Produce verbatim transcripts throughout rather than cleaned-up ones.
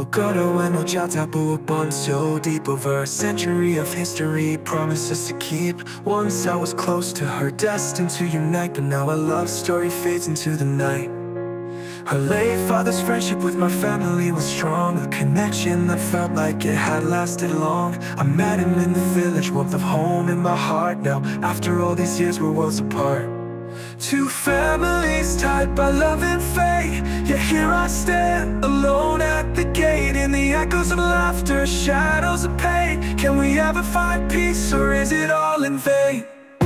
Kokoda no Chatapu bond so deep. Over a century of history, promises to keep. Once I was close to her, destined to unite, but now our love story fades into the night. Her late father's friendship with my family was strong, a connection that felt like it had lasted long. I met him in the village, warmth of home in my heart. Now, after all these years, we're worlds apart. Two families tied by love and fate, yet here I stand, alone at the gate. In the echoes of laughter, shadows of pain. Can we ever find peace, or is it all in vain?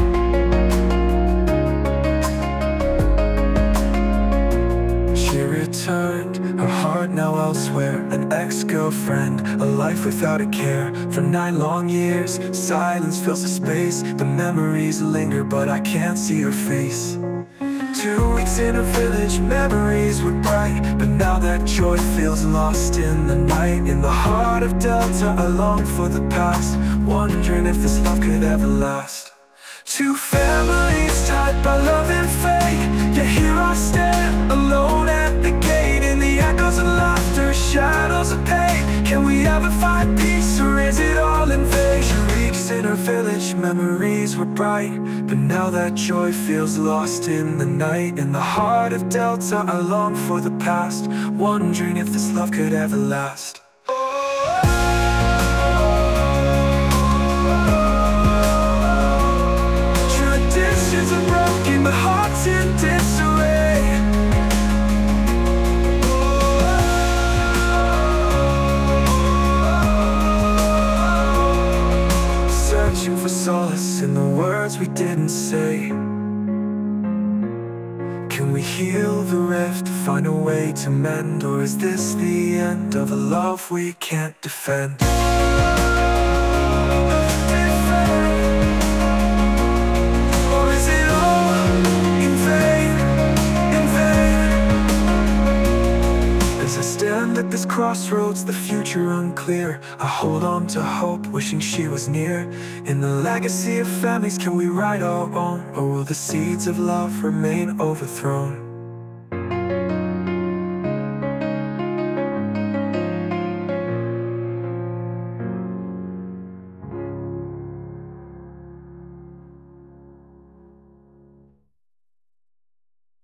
She returned, her heart now elsewhere. An ex-girlfriend, a life without a care. For nine long years, silence fills the space. The memories linger, but I can't see her face. Two weeks in a village, memories were bright, but now that joy feels lost in the night. In the heart of Delta, I long for the past, wondering if this love could ever last. Two families tied by love and fate, yet here I stand, alone at the gate. In the echoes of laughter, shadows of pain. Can we ever find peace, or is it all in vain? Weeks in our village, memories were bright, but now that joy feels lost in the night. In the heart of Delta, I long for the past, wondering if this love could ever last. Traditions are broken, but hearts in disarray. Searching for solace in the words we didn't say. Can we heal the rift, find a way to mend? Or is this the end of a love we can't defend? Or is it all in vain, in vain? As I stand at this crossroads, the future unclear, I hold on to hope, wishing she was near. In the legacy of families, can we right our own? Or will the seeds of love remain overthrown?